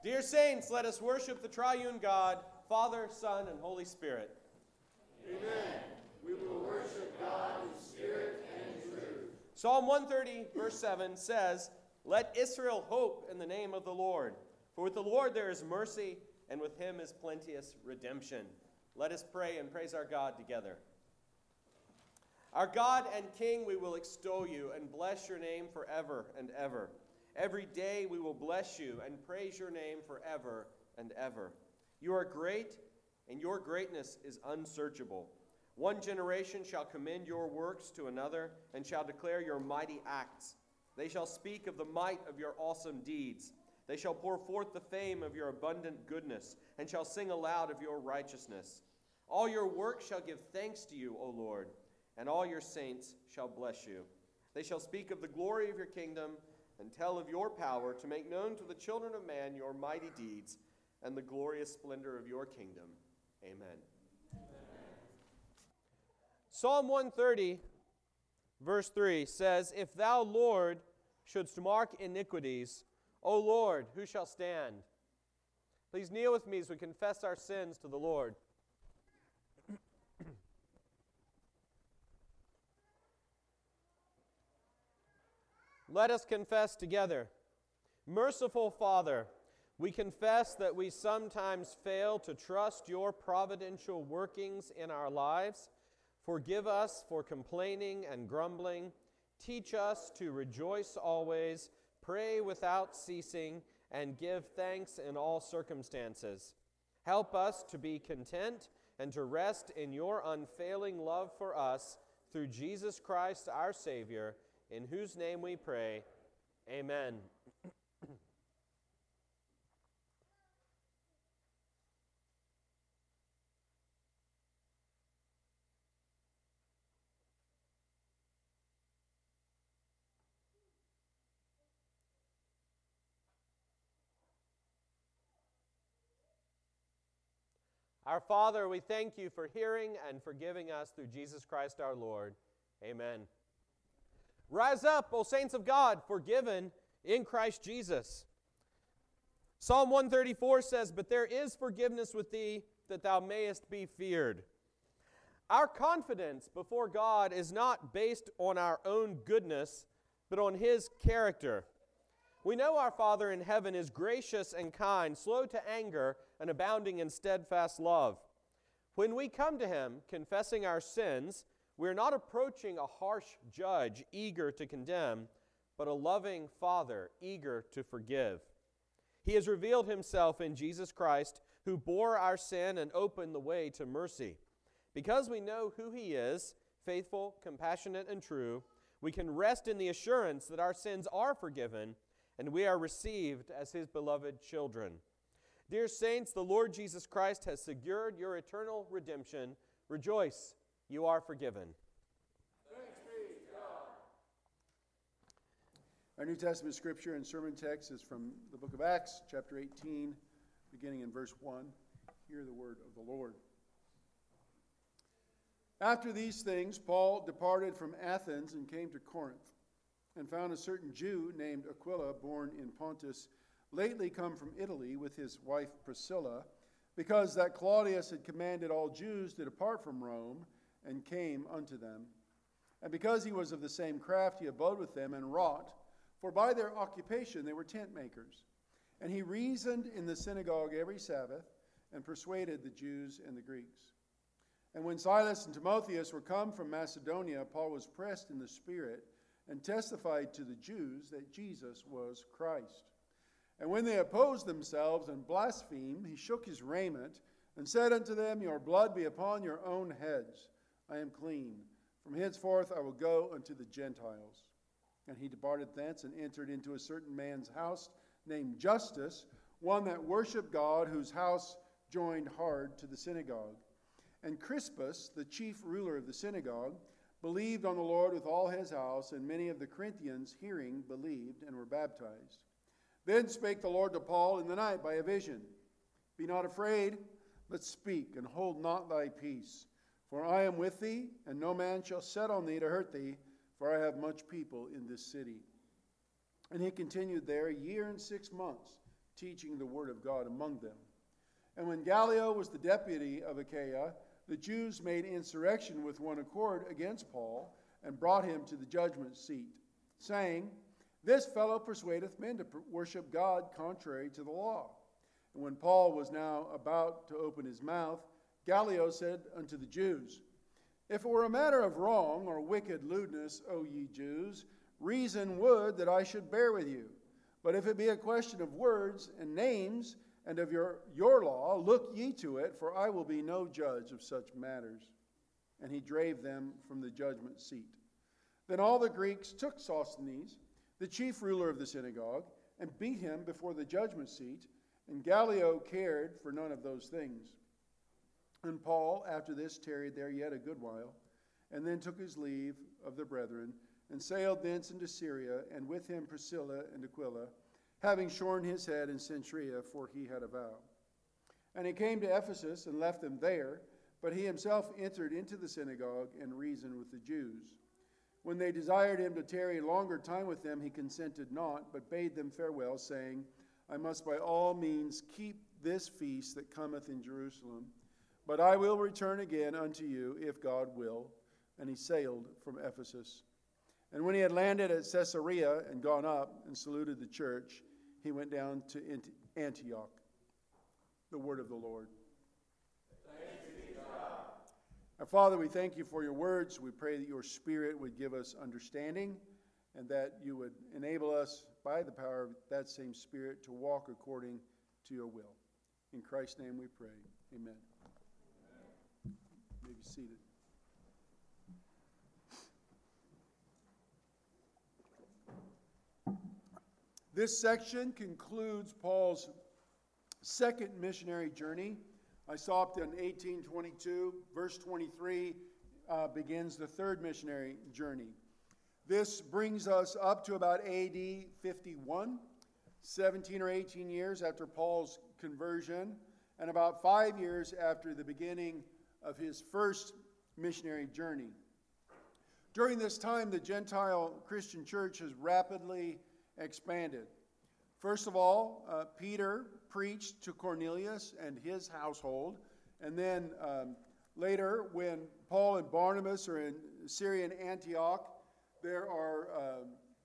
Dear saints, let us worship the triune God, Father, Son, and Holy Spirit. Amen. We will worship God in spirit and in truth. Psalm 130, verse 7 says, "Let Israel hope in the name of the Lord. For with the Lord there is mercy, and with him is plenteous redemption." Let us pray and praise our God together. Our God and King, we will extol you and bless your name forever and ever. Every day we will bless you and praise your name forever and ever. You are great, and your greatness is unsearchable. One generation shall commend your works to another and shall declare your mighty acts. They shall speak of the might of your awesome deeds. They shall pour forth the fame of your abundant goodness and shall sing aloud of your righteousness. All your works shall give thanks to you, O Lord, and all your saints shall bless you. They shall speak of the glory of your kingdom and tell of your power to make known to the children of man your mighty deeds and the glorious splendor of your kingdom. Amen. Amen. Psalm 130, verse 3 says, "If thou, Lord, shouldst mark iniquities, O Lord, who shall stand?" Please kneel with me as we confess our sins to the Lord. Let us confess together. Merciful Father, we confess that we sometimes fail to trust your providential workings in our lives. Forgive us for complaining and grumbling. Teach us to rejoice always, pray without ceasing, and give thanks in all circumstances. Help us to be content and to rest in your unfailing love for us through Jesus Christ our Savior, in whose name we pray. Amen. Our Father, we thank you for hearing and forgiving us through Jesus Christ our Lord. Amen. Rise up, O saints of God, forgiven in Christ Jesus. Psalm 134 says, "But there is forgiveness with thee, that thou mayest be feared." Our confidence before God is not based on our own goodness, but on His character. We know our Father in heaven is gracious and kind, slow to anger, and abounding in steadfast love. When we come to Him, confessing our sins, we are not approaching a harsh judge, eager to condemn, but a loving Father, eager to forgive. He has revealed Himself in Jesus Christ, who bore our sin and opened the way to mercy. Because we know who He is, faithful, compassionate, and true, we can rest in the assurance that our sins are forgiven and we are received as His beloved children. Dear saints, the Lord Jesus Christ has secured your eternal redemption. Rejoice, you are forgiven. Thanks be to God. Our New Testament scripture and sermon text is from the book of Acts, chapter 18, beginning in verse 1. Hear the word of the Lord. After these things, Paul departed from Athens and came to Corinth, and found a certain Jew named Aquila, born in Pontus, lately come from Italy with his wife Priscilla, because that Claudius had commanded all Jews to depart from Rome, and came unto them. And because he was of the same craft, he abode with them and wrought, for by their occupation they were tent makers. And he reasoned in the synagogue every Sabbath, and persuaded the Jews and the Greeks. And when Silas and Timotheus were come from Macedonia, Paul was pressed in the Spirit, and testified to the Jews that Jesus was Christ. And when they opposed themselves and blasphemed, he shook his raiment, and said unto them, Your blood be upon your own heads. I am clean. From henceforth I will go unto the Gentiles. And he departed thence, and entered into a certain man's house, named Justus, one that worshipped God, whose house joined hard to the synagogue. And Crispus, the chief ruler of the synagogue, believed on the Lord with all his house, and many of the Corinthians, hearing, believed, and were baptized. Then spake the Lord to Paul in the night by a vision, Be not afraid, but speak, and hold not thy peace. For I am with thee, and no man shall set on thee to hurt thee, for I have much people in this city. And he continued there a year and 6 months, teaching the word of God among them. And when Gallio was the deputy of Achaia, the Jews made insurrection with one accord against Paul and brought him to the judgment seat, saying, "This fellow persuadeth men to worship God contrary to the law." And when Paul was now about to open his mouth, Gallio said unto the Jews, "If it were a matter of wrong or wicked lewdness, O ye Jews, reason would that I should bear with you. But if it be a question of words and names and of your law, look ye to it, for I will be no judge of such matters." And he drave them from the judgment seat. Then all the Greeks took Sosthenes, the chief ruler of the synagogue, and beat him before the judgment seat, and Gallio cared for none of those things. And Paul, after this, tarried there yet a good while, and then took his leave of the brethren, and sailed thence into Syria, and with him Priscilla and Aquila, having shorn his head in Cenchrea, for he had a vow. And he came to Ephesus, and left them there, but he himself entered into the synagogue, and reasoned with the Jews. When they desired him to tarry a longer time with them, he consented not, but bade them farewell, saying, "I must by all means keep this feast that cometh in Jerusalem, but I will return again unto you, if God will." And he sailed from Ephesus. And when he had landed at Caesarea and gone up and saluted the church, he went down to Antioch. The word of the Lord. Thanks be to God. Our Father, we thank you for your words. We pray that your Spirit would give us understanding, and that you would enable us, by the power of that same Spirit, to walk according to your will. In Christ's name we pray. Amen. You may be seated. This section concludes Paul's second missionary journey. I stopped in 1822. Verse 23 begins the third missionary journey. This brings us up to about AD 51, 17 or 18 years after Paul's conversion, and about 5 years after the beginning of his first missionary journey. During this time, the Gentile Christian church has rapidly expanded. First of all, Peter preached to Cornelius and his household, and then later, when Paul and Barnabas are in Syrian Antioch, there are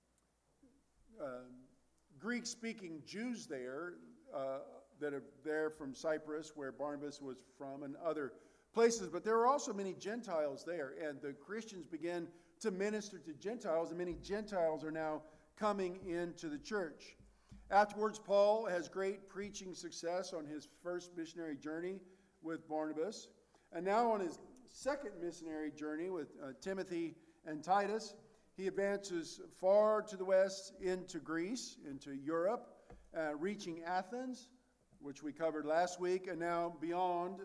Greek-speaking Jews there that are there from Cyprus, where Barnabas was from, and other places. But there are also many Gentiles there, and the Christians began to minister to Gentiles, and many Gentiles are now coming into the church. Afterwards, Paul has great preaching success on his first missionary journey with Barnabas. And now on his second missionary journey with Timothy and Titus, he advances far to the west into Greece, into Europe, reaching Athens, which we covered last week, and now beyond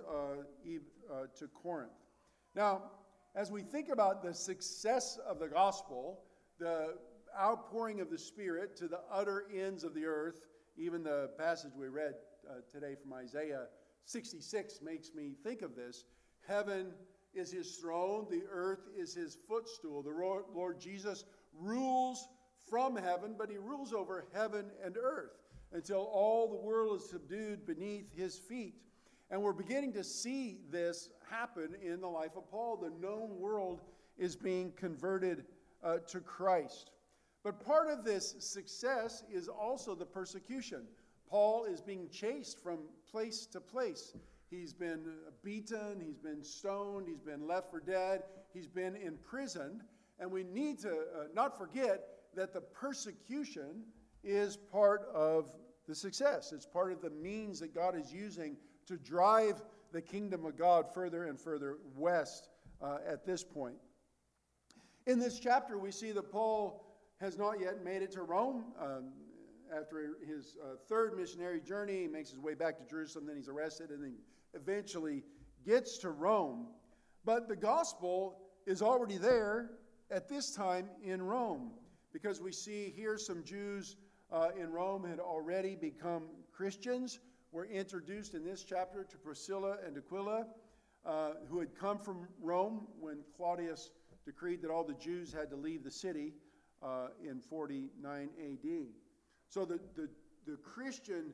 to Corinth. Now, as we think about the success of the gospel, the outpouring of the Spirit to the utter ends of the earth, even the passage we read today from Isaiah 66 makes me think of this. Heaven is his throne, the earth is his footstool. The Lord Jesus rules from heaven, but he rules over heaven and earth until all the world is subdued beneath his feet. And we're beginning to see this happen in the life of Paul. The known world is being converted to Christ. But part of this success is also the persecution. Paul is being chased from place to place. He's been beaten, he's been stoned, he's been left for dead, he's been imprisoned. And we need to not forget that the persecution is part of the success. It's part of the means that God is using to drive the kingdom of God further and further west at this point. In this chapter, we see that Paul has not yet made it to Rome. After his third missionary journey, he makes his way back to Jerusalem, then he's arrested, and then eventually gets to Rome. But the gospel is already there at this time in Rome, because we see here some Jews in Rome had already become Christians, were introduced in this chapter to Priscilla and Aquila, who had come from Rome when Claudius decreed that all the Jews had to leave the city in 49 AD. So the Christian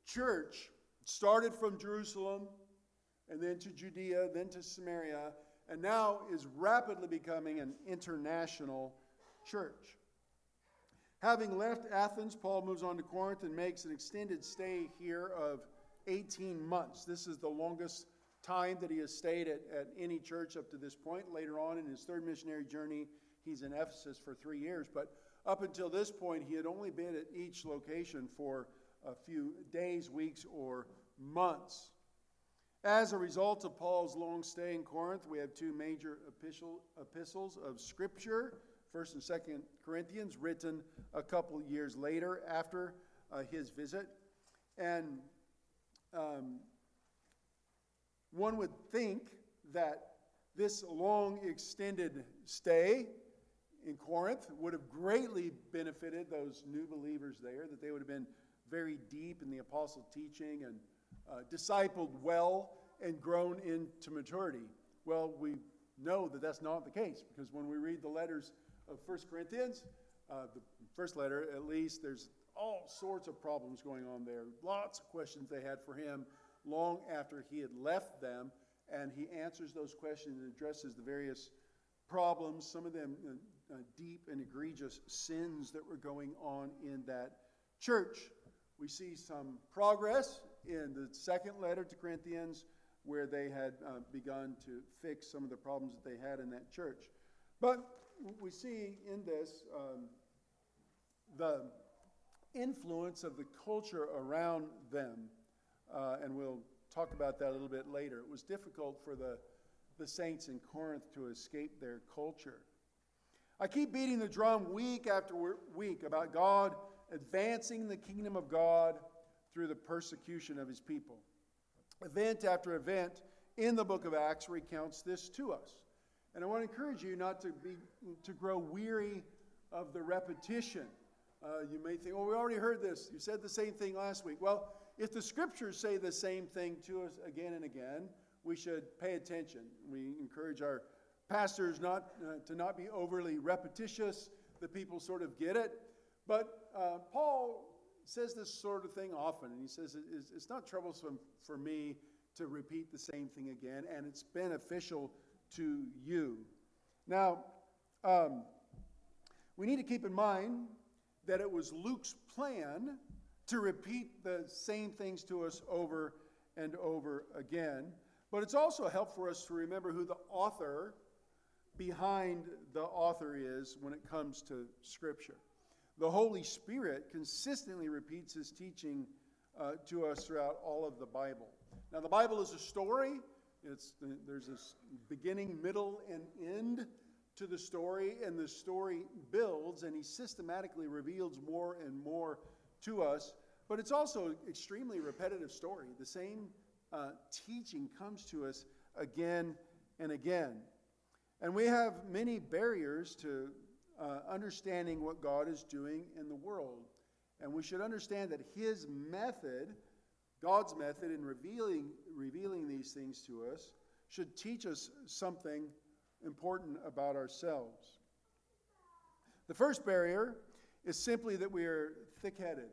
church started from Jerusalem and then to Judea, then to Samaria, and now is rapidly becoming an international church. Having left Athens, Paul moves on to Corinth and makes an extended stay here of 18 months. This is the longest time that he has stayed at any church up to this point. Later on in his third missionary journey, he's in Ephesus for 3 years. But up until this point, he had only been at each location for a few days, weeks, or months. As a result of Paul's long stay in Corinth, we have two major epistles of Scripture, 1st and 2nd Corinthians, written a couple years later after his visit. And one would think that this long extended stay in Corinth would have greatly benefited those new believers there, that they would have been very deep in the apostle teaching and discipled well and grown into maturity. Well, we know that that's not the case, because when we read the letters of 1 Corinthians, the first letter at least, there's all sorts of problems going on there. Lots of questions they had for him long after he had left them, and he answers those questions and addresses the various problems, some of them deep and egregious sins that were going on in that church. We see some progress in the second letter to Corinthians, where they had begun to fix some of the problems that they had in that church. But we see in this the influence of the culture around them, and we'll talk about that a little bit later. It was difficult for the saints in Corinth to escape their culture. I keep beating the drum week after week about God advancing the kingdom of God through the persecution of his people. Event after event in the book of Acts recounts this to us. And I want to encourage you not to grow weary of the repetition. You may think, well, we already heard this. You said the same thing last week. Well, if the scriptures say the same thing to us again and again, we should pay attention. We encourage our pastors to not be overly repetitious, that people sort of get it. But Paul says this sort of thing often, and he says it's not troublesome for me to repeat the same thing again, and it's beneficial to you. Now, we need to keep in mind that it was Luke's plan to repeat the same things to us over and over again, but it's also helpful for us to remember who the author behind the author is when it comes to Scripture. The Holy Spirit consistently repeats his teaching to us throughout all of the Bible. Now, the Bible is a story. There's this beginning, middle, and end to the story, and the story builds, and he systematically reveals more and more to us. But it's also an extremely repetitive story. The same teaching comes to us again and again. And we have many barriers to understanding what God is doing in the world. And we should understand that his method, God's method in revealing these things to us, should teach us something important about ourselves. The first barrier is simply that we are thick-headed.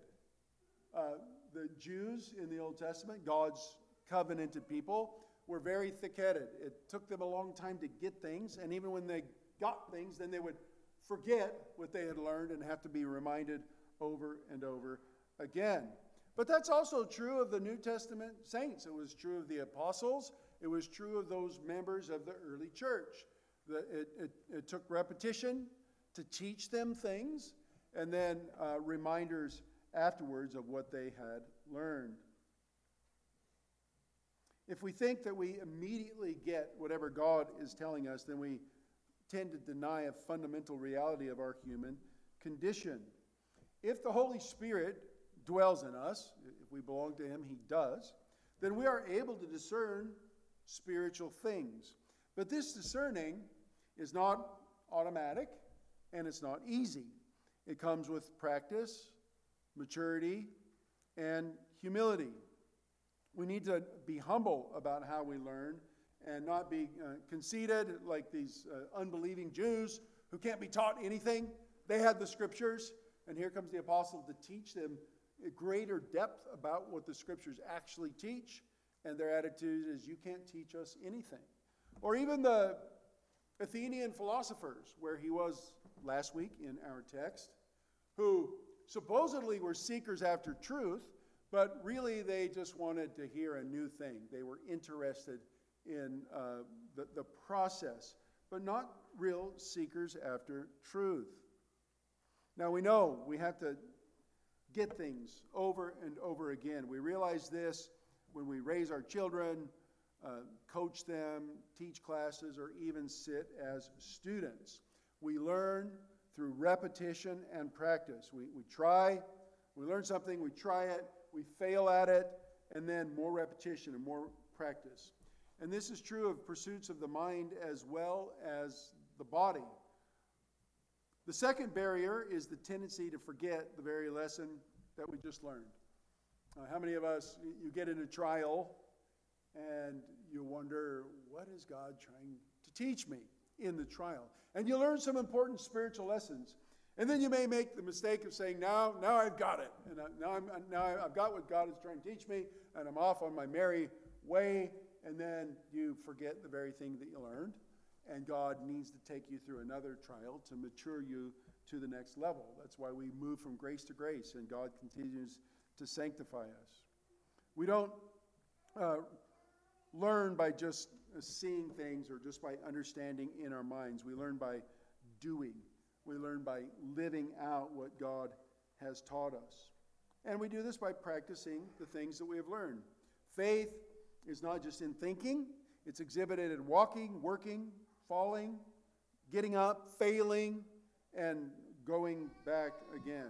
The Jews in the Old Testament, God's covenanted people, were very thick-headed. It took them a long time to get things, and even when they got things, then they would forget what they had learned and have to be reminded over and over again. But that's also true of the New Testament saints. It was true of the apostles. It was true of those members of the early church. It took repetition to teach them things, and then reminders afterwards of what they had learned. If we think that we immediately get whatever God is telling us, then we tend to deny a fundamental reality of our human condition. If the Holy Spirit dwells in us, if we belong to him, he does, then we are able to discern spiritual things. But this discerning is not automatic, and it's not easy. It comes with practice, maturity, and humility. We need to be humble about how we learn and not be conceited like these unbelieving Jews who can't be taught anything. They had the scriptures, and here comes the apostle to teach them greater depth about what the Scriptures actually teach, and their attitude is, you can't teach us anything. Or even the Athenian philosophers, where he was last week in our text, who supposedly were seekers after truth, but really they just wanted to hear a new thing. They were interested in the process, but not real seekers after truth. Now we know we have to get things over and over again. We realize this when we raise our children, coach them, teach classes, or even sit as students. We learn through repetition and practice. We try, we learn something, we try it, we fail at it, and then more repetition and more practice. And this is true of pursuits of the mind as well as the body. The second barrier is the tendency to forget the very lesson that we just learned. How many of us, you get in a trial and you wonder, what is God trying to teach me in the trial? And you learn some important spiritual lessons. And then you may make the mistake of saying, now I've got it. And now I've got what God is trying to teach me, and I'm off on my merry way. And then you forget the very thing that you learned. And God needs to take you through another trial to mature you to the next level. That's why we move from grace to grace, and God continues to sanctify us. We don't learn by just seeing things or just by understanding in our minds. We learn by doing. We learn by living out what God has taught us. And we do this by practicing the things that we have learned. Faith is not just in thinking. It's exhibited in walking, working, falling, getting up, failing, and going back again.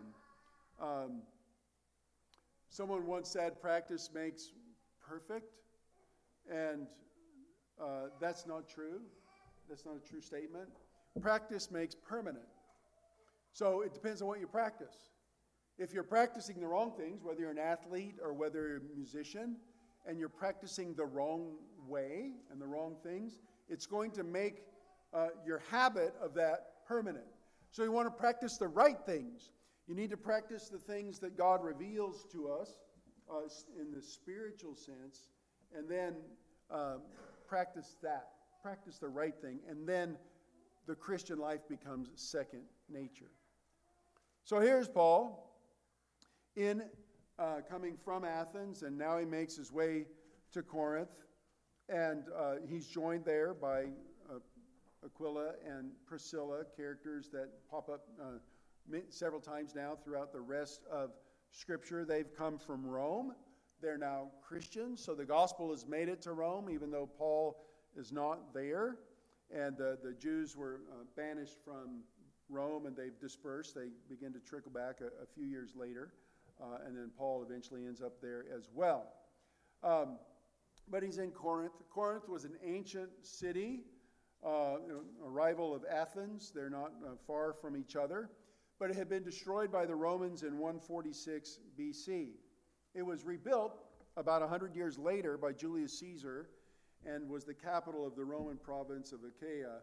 Someone once said, practice makes perfect. And that's not true. That's not a true statement. Practice makes permanent. So it depends on what you practice. If you're practicing the wrong things, whether you're an athlete or whether you're a musician, and you're practicing the wrong way and the wrong things, it's going to make your habit of that permanent. So you want to practice the right things. You need to practice the things that God reveals to us in the spiritual sense, and then practice that. Practice the right thing, and then the Christian life becomes second nature. So here's Paul coming from Athens, and now he makes his way to Corinth, and he's joined there by Aquila and Priscilla, characters that pop up several times now throughout the rest of Scripture. They've come from Rome. They're now Christians, so the gospel has made it to Rome, even though Paul is not there. And the Jews were banished from Rome, and they've dispersed. They begin to trickle back a few years later, and then Paul eventually ends up there as well. But he's in Corinth. Corinth was an ancient city, a rival of Athens. They're not far from each other. But it had been destroyed by the Romans in 146 BC. It was rebuilt about 100 years later by Julius Caesar and was the capital of the Roman province of Achaia.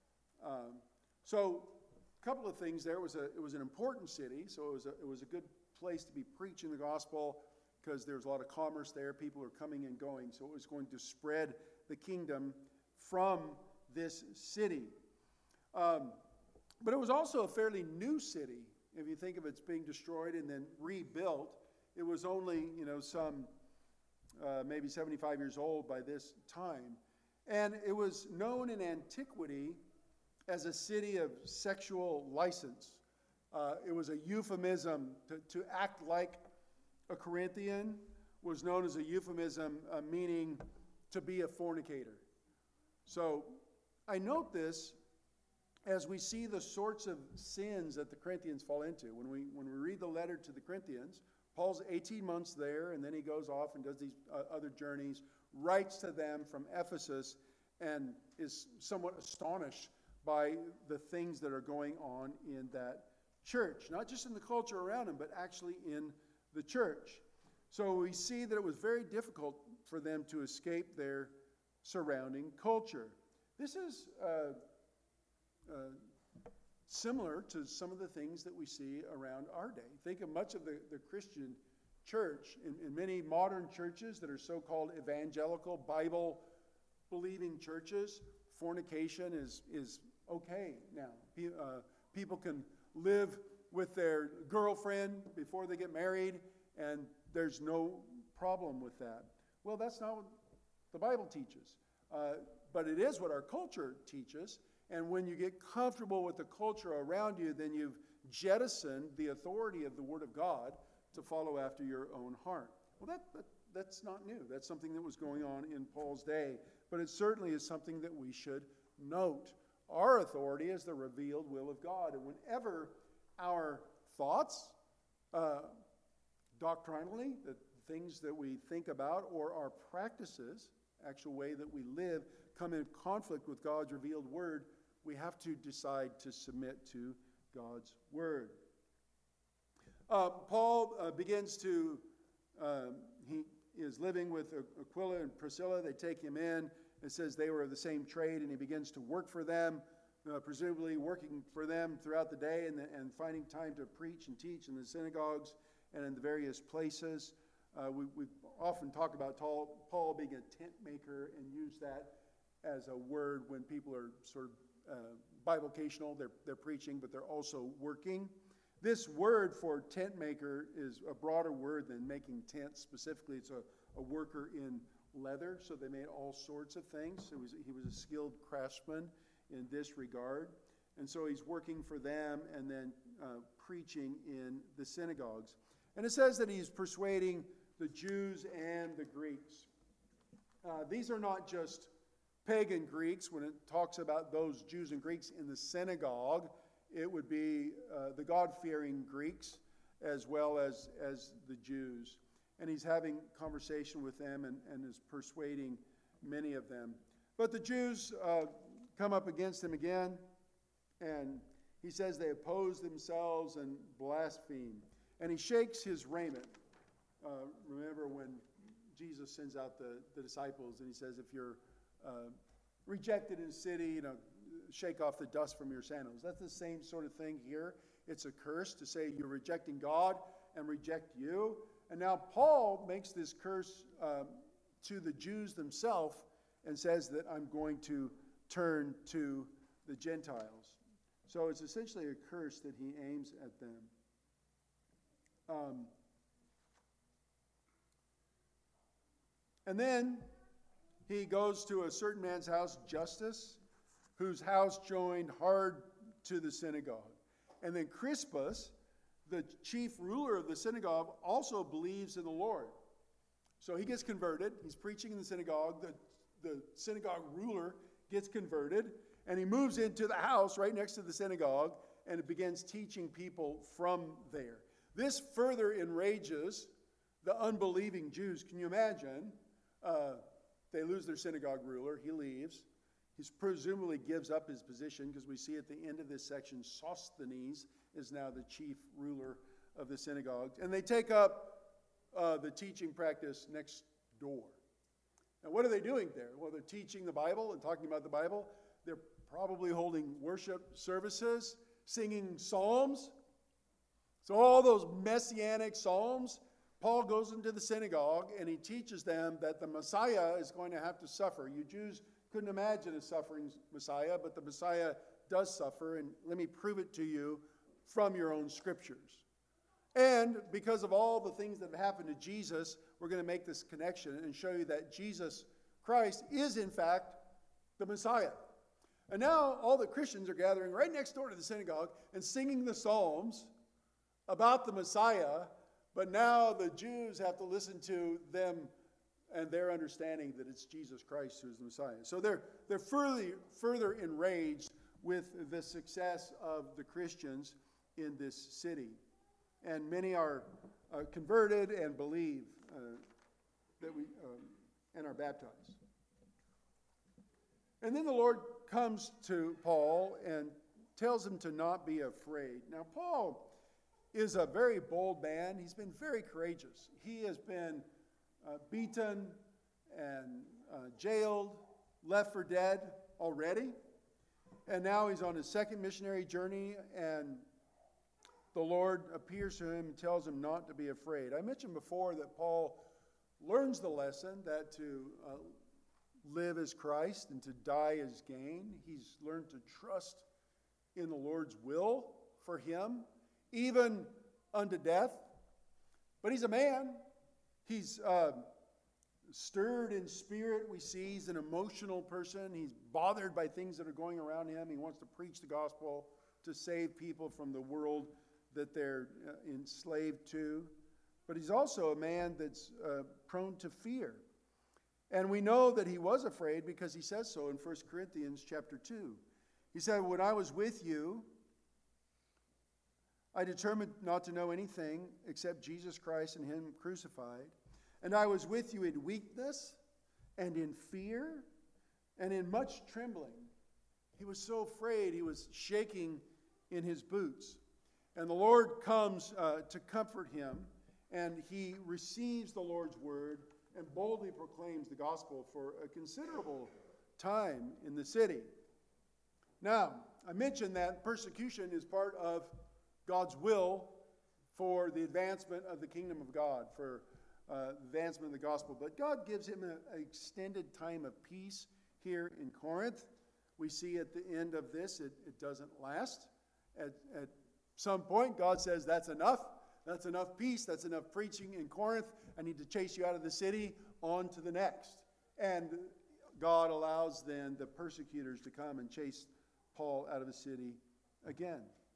So a couple of things there. It was an important city, so it was a good place to be preaching the gospel because there was a lot of commerce there. People were coming and going, so it was going to spread the kingdom from this city. But it was also a fairly new city. If you think of it's being destroyed and then rebuilt, it was only, some maybe 75 years old by this time. And it was known in antiquity as a city of sexual license. It was a euphemism. To act like a Corinthian was known as a euphemism, meaning to be a fornicator. So I note this as we see the sorts of sins that the Corinthians fall into. When we read the letter to the Corinthians, Paul's 18 months there, and then he goes off and does these other journeys, writes to them from Ephesus, and is somewhat astonished by the things that are going on in that church. Not just in the culture around him, but actually in the church. So we see that it was very difficult for them to escape their surrounding culture. This is similar to some of the things that we see around our day. Think of much of the Christian church, in many modern churches that are so-called evangelical, Bible-believing churches, fornication is okay now. People can live with their girlfriend before they get married, and there's no problem with that. Well, that's not what the Bible teaches. But it is what our culture teaches. And when you get comfortable with the culture around you, then you've jettisoned the authority of the Word of God to follow after your own heart. Well, that's not new. That's something that was going on in Paul's day. But it certainly is something that we should note. Our authority is the revealed will of God. And whenever our thoughts, doctrinally, the things that we think about, or our practices, actual way that we live, come in conflict with God's revealed word, we have to decide to submit to God's word. Paul begins to, he is living with Aquila and Priscilla. They take him in. It says they were of the same trade, and he begins to work for them, presumably working for them throughout the day and finding time to preach and teach in the synagogues and in the various places. We often talk about Paul being a tent maker and use that as a word when people are sort of bivocational. They're preaching, but they're also working. This word for tent maker is a broader word than making tents specifically. It's a worker in leather, so they made all sorts of things. He was a skilled craftsman in this regard. And so he's working for them and then preaching in the synagogues. And it says that he's persuading the Jews and the Greeks. These are not just pagan Greeks. When it talks about those Jews and Greeks in the synagogue, it would be the God-fearing Greeks as well as the Jews. And he's having conversation with them and is persuading many of them. But the Jews come up against him again, and he says they oppose themselves and blaspheme. And he shakes his raiment. Remember when Jesus sends out the disciples, and he says, if you're rejected in a city, shake off the dust from your sandals. That's the same sort of thing here. It's a curse to say you're rejecting God and reject you. And now Paul makes this curse to the Jews themselves and says that I'm going to turn to the Gentiles. So it's essentially a curse that he aims at them. And then he goes to a certain man's house, Justus, whose house joined hard to the synagogue. And then Crispus, the chief ruler of the synagogue, also believes in the Lord. So he gets converted. He's preaching in the synagogue. The synagogue ruler gets converted, and he moves into the house right next to the synagogue and begins teaching people from there. This further enrages the unbelieving Jews. Can you imagine? They lose their synagogue ruler. He leaves. He presumably gives up his position, because we see at the end of this section, Sosthenes is now the chief ruler of the synagogue. And they take up the teaching practice next door. Now, what are they doing there? Well, they're teaching the Bible and talking about the Bible. They're probably holding worship services, singing psalms. So all those messianic psalms, Paul goes into the synagogue and he teaches them that the Messiah is going to have to suffer. You Jews couldn't imagine a suffering Messiah, but the Messiah does suffer, and let me prove it to you from your own scriptures. And because of all the things that have happened to Jesus, we're going to make this connection and show you that Jesus Christ is, in fact, the Messiah. And now all the Christians are gathering right next door to the synagogue and singing the Psalms about the Messiah, but now the Jews have to listen to them and their understanding that it's Jesus Christ who is the Messiah. So they're further enraged with the success of the Christians in this city. And many are converted and believe and are baptized. And then the Lord comes to Paul and tells him to not be afraid. Now, Paul is a very bold man. He's been very courageous. He has been beaten and jailed, left for dead already. And now he's on his second missionary journey, and the Lord appears to him and tells him not to be afraid. I mentioned before that Paul learns the lesson that to live as Christ and to die as gain. He's learned to trust in the Lord's will for him, even unto death. But he's a man. He's stirred in spirit. We see he's an emotional person. He's bothered by things that are going around him. He wants to preach the gospel to save people from the world that they're enslaved to. But he's also a man that's prone to fear. And we know that he was afraid because he says so in 1 Corinthians chapter 2. He said, when I was with you, I determined not to know anything except Jesus Christ and him crucified. And I was with you in weakness and in fear and in much trembling. He was so afraid, he was shaking in his boots. And the Lord comes to comfort him, and he receives the Lord's word and boldly proclaims the gospel for a considerable time in the city. Now, I mentioned that persecution is part of God's will for the advancement of the kingdom of God, for advancement of the gospel. But God gives him an extended time of peace here in Corinth. We see at the end of this, it doesn't last. At some point, God says, that's enough. That's enough peace. That's enough preaching in Corinth. I need to chase you out of the city, on to the next. And God allows then the persecutors to come and chase Paul out of the city again.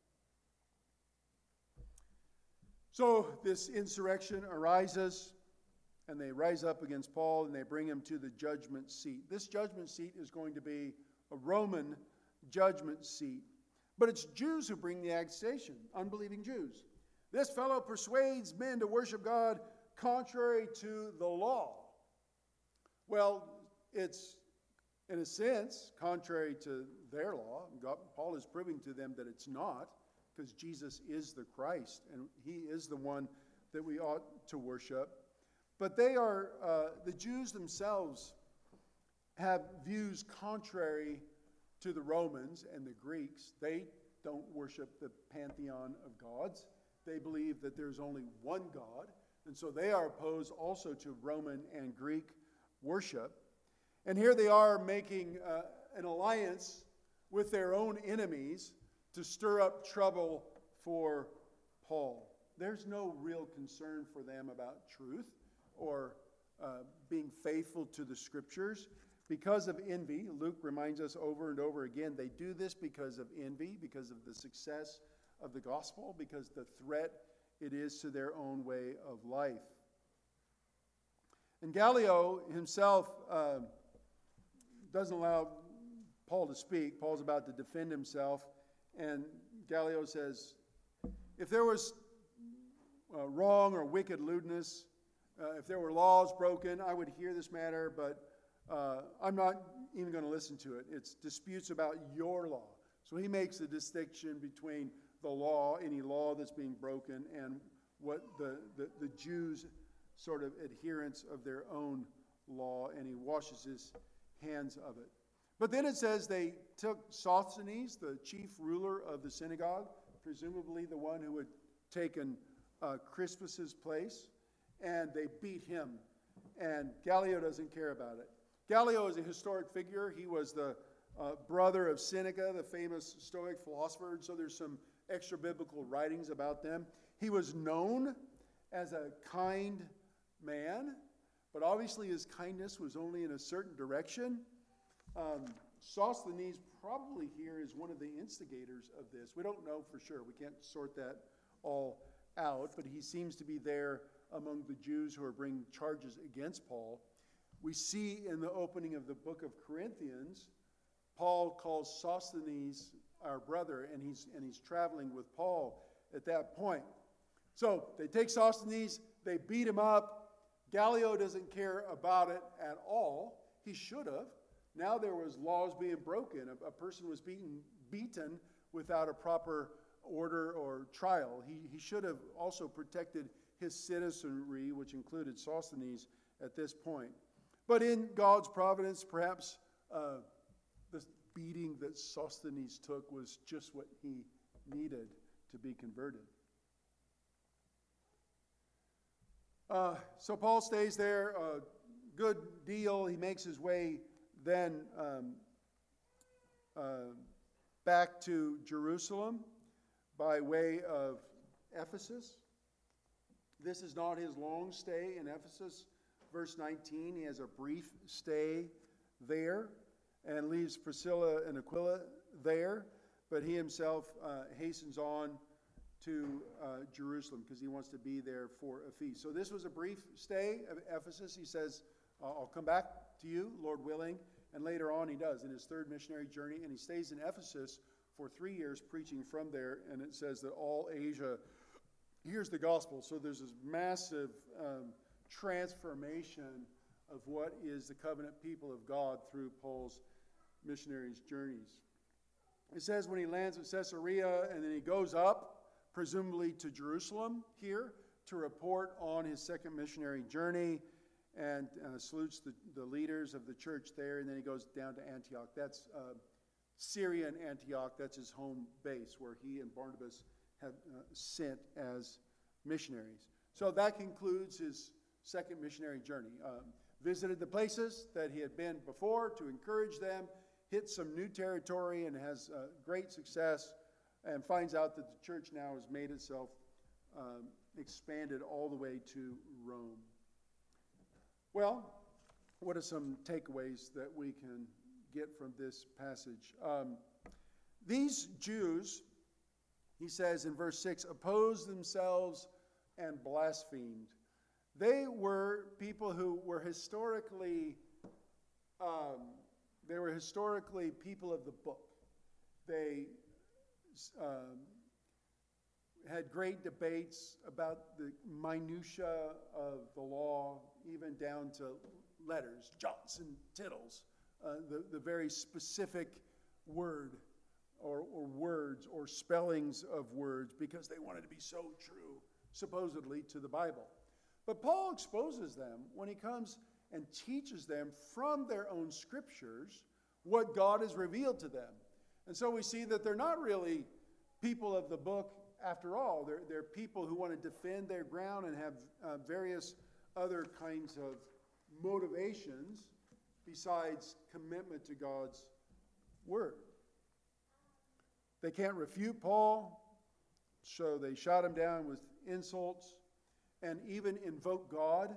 So this insurrection arises, and they rise up against Paul, and they bring him to the judgment seat. This judgment seat is going to be a Roman judgment seat. But it's Jews who bring the accusation, unbelieving Jews. This fellow persuades men to worship God contrary to the law. Well, it's, in a sense, contrary to their law. Paul is proving to them that it's not, because Jesus is the Christ, and he is the one that we ought to worship. But they are, the Jews themselves have views contrary to the Romans and the Greeks. They don't worship the pantheon of gods. They believe that there's only one God, and so they are opposed also to Roman and Greek worship. And here they are making an alliance with their own enemies to stir up trouble for Paul. There's no real concern for them about truth or being faithful to the Scriptures. Because of envy, Luke reminds us over and over again, they do this because of envy, because of the success of the gospel, because the threat it is to their own way of life. And Gallio himself doesn't allow Paul to speak. Paul's about to defend himself, and Gallio says, if there was wrong or wicked lewdness, if there were laws broken, I would hear this matter, but I'm not even going to listen to it. It's disputes about your law. So he makes a distinction between the law, any law that's being broken, and what the Jews' sort of adherence of their own law, and he washes his hands of it. But then it says they took Sosthenes, the chief ruler of the synagogue, presumably the one who had taken Crispus's place, and they beat him. And Gallio doesn't care about it. Gallio is a historic figure. He was the brother of Seneca, the famous Stoic philosopher, and so there's some extra biblical writings about them. He was known as a kind man, but obviously his kindness was only in a certain direction. Sosthenes probably here is one of the instigators of this. We don't know for sure. We can't sort that all out, but he seems to be there among the Jews who are bringing charges against Paul. We see in the opening of the book of Corinthians, Paul calls Sosthenes our brother, and he's traveling with Paul at that point. So they take Sosthenes, they beat him up. Gallio doesn't care about it at all. He should have. Now there was laws being broken. A person was beaten without a proper order or trial. He should have also protected his citizenry, which included Sosthenes at this point. But in God's providence, perhaps the beating that Sosthenes took was just what he needed to be converted. So Paul stays there a good deal. He makes his way then back to Jerusalem by way of Ephesus. This is not his long stay in Ephesus. Verse 19, he has a brief stay there and leaves Priscilla and Aquila there, but he himself hastens on to Jerusalem because he wants to be there for a feast. So this was a brief stay at Ephesus. He says, I'll come back to you, Lord willing. And later on he does in his third missionary journey. And he stays in Ephesus for 3 years preaching from there. And it says that all Asia hears the gospel. So there's this massive transformation of what is the covenant people of God through Paul's missionaries' journeys. It says when he lands at Caesarea and then he goes up, presumably to Jerusalem here, to report on his second missionary journey and salutes the leaders of the church there, and then he goes down to Antioch. That's Syrian Antioch. That's his home base where he and Barnabas have sent as missionaries. So that concludes his second missionary journey. Visited the places that he had been before to encourage them, hit some new territory and has great success, and finds out that the church now has made itself expanded all the way to Rome. Well, what are some takeaways that we can get from this passage? These Jews, he says in verse 6, opposed themselves and blasphemed. They were people who were historically people of the book. They had great debates about the minutia of the law, even down to letters, jots and tittles, the very specific word or words or spellings of words, because they wanted to be so true, supposedly, to the Bible. But Paul exposes them when he comes and teaches them from their own scriptures what God has revealed to them. And so we see that they're not really people of the book after all. They're people who want to defend their ground and have various other kinds of motivations besides commitment to God's word. They can't refute Paul, so they shot him down with insults and even invoke God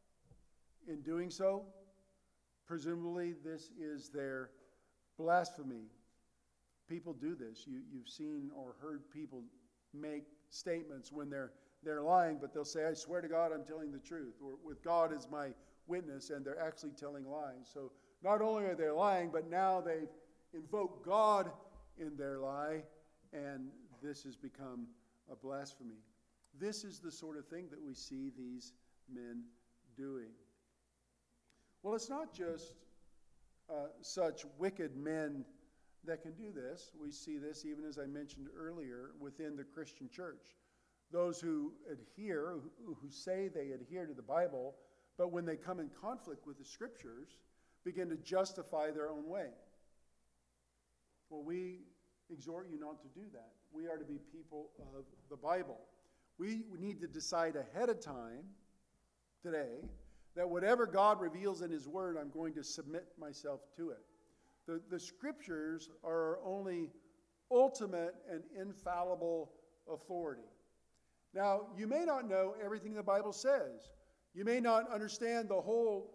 in doing so. Presumably, this is their blasphemy. People do this. You've seen or heard people make statements when they're lying, but they'll say, I swear to God I'm telling the truth, or with God as my witness, and they're actually telling lies. So not only are they lying, but now they've invoked God in their lie, and this has become a blasphemy. This is the sort of thing that we see these men doing. Well, it's not just such wicked men that can do this. We see this, even as I mentioned earlier, within the Christian church. Those who adhere, who say they adhere to the Bible, but when they come in conflict with the Scriptures, begin to justify their own way. Well, we exhort you not to do that. We are to be people of the Bible. We need to decide ahead of time today that whatever God reveals in His Word, I'm going to submit myself to it. The Scriptures are our only ultimate and infallible authority. Now, you may not know everything the Bible says. You may not understand the whole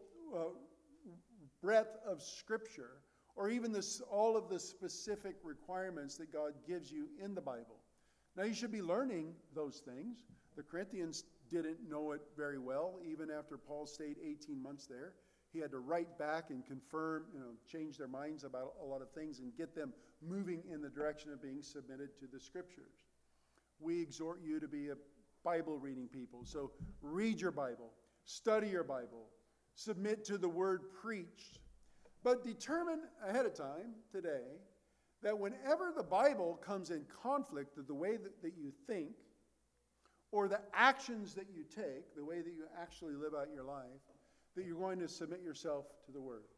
breadth of Scripture, or even all of the specific requirements that God gives you in the Bible. Now, you should be learning those things. The Corinthians didn't know it very well, even after Paul stayed 18 months there. He had to write back and confirm, change their minds about a lot of things and get them moving in the direction of being submitted to the Scriptures. We exhort you to be a Bible reading people. So read your Bible, study your Bible, submit to the word preached. But determine ahead of time today that whenever the Bible comes in conflict with the way that you think, or the actions that you take, the way that you actually live out your life, that you're going to submit yourself to the Word.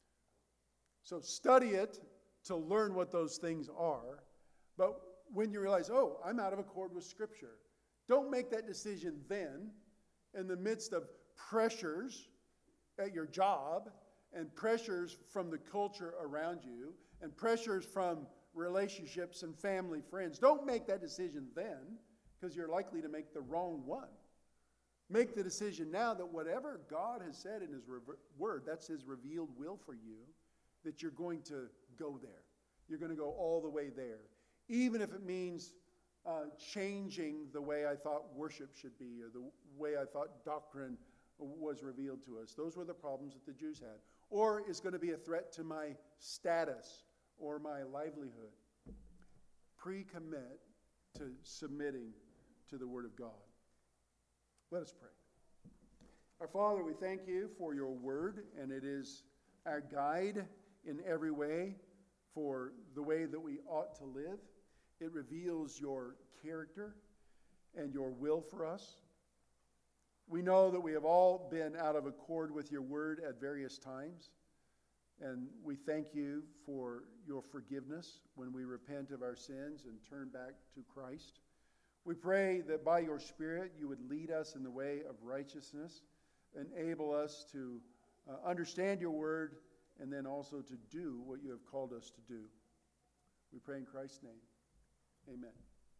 So study it to learn what those things are. But when you realize, I'm out of accord with Scripture, don't make that decision then. in the midst of pressures at your job and pressures from the culture around you and pressures from relationships and family, friends. Don't make that decision then, because you're likely to make the wrong one. Make the decision now that whatever God has said in His Word, that's His revealed will for you, that you're going to go there. You're going to go all the way there. Even if it means changing the way I thought worship should be or the way I thought doctrine was revealed to us. Those were the problems that the Jews had. Or is going to be a threat to my status or my livelihood. Pre-commit to submitting to the Word of God. Let us pray. Our Father, we thank you for your Word, and it is our guide in every way for the way that we ought to live. It reveals your character and your will for us. We know that we have all been out of accord with your Word at various times, and we thank you for your forgiveness when we repent of our sins and turn back to Christ. We pray that by your Spirit you would lead us in the way of righteousness, enable us to understand your Word, and then also to do what you have called us to do. We pray in Christ's name. Amen.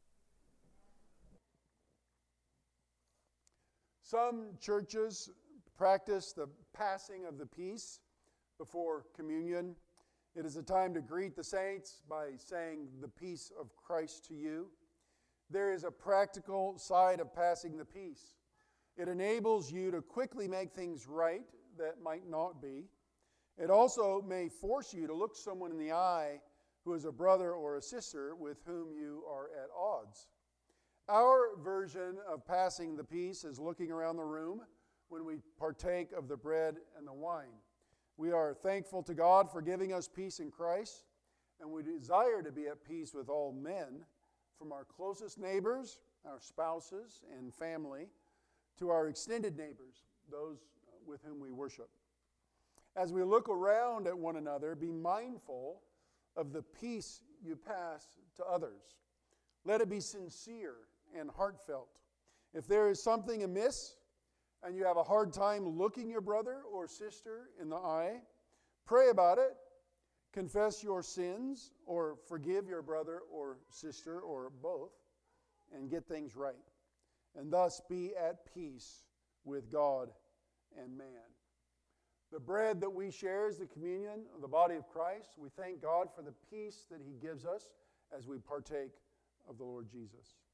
Some churches practice the passing of the peace before communion. It is a time to greet the saints by saying the peace of Christ to you. There is a practical side of passing the peace. It enables you to quickly make things right that might not be. It also may force you to look someone in the eye who is a brother or a sister with whom you are at odds. Our version of passing the peace is looking around the room when we partake of the bread and the wine. We are thankful to God for giving us peace in Christ, and we desire to be at peace with all men, from our closest neighbors, our spouses and family, to our extended neighbors, those with whom we worship. As we look around at one another, be mindful of the peace you pass to others. Let it be sincere and heartfelt. If there is something amiss and you have a hard time looking your brother or sister in the eye, pray about it, confess your sins, or forgive your brother or sister or both, and get things right. And thus be at peace with God and man. The bread that we share is the communion of the body of Christ. We thank God for the peace that He gives us as we partake of the Lord Jesus.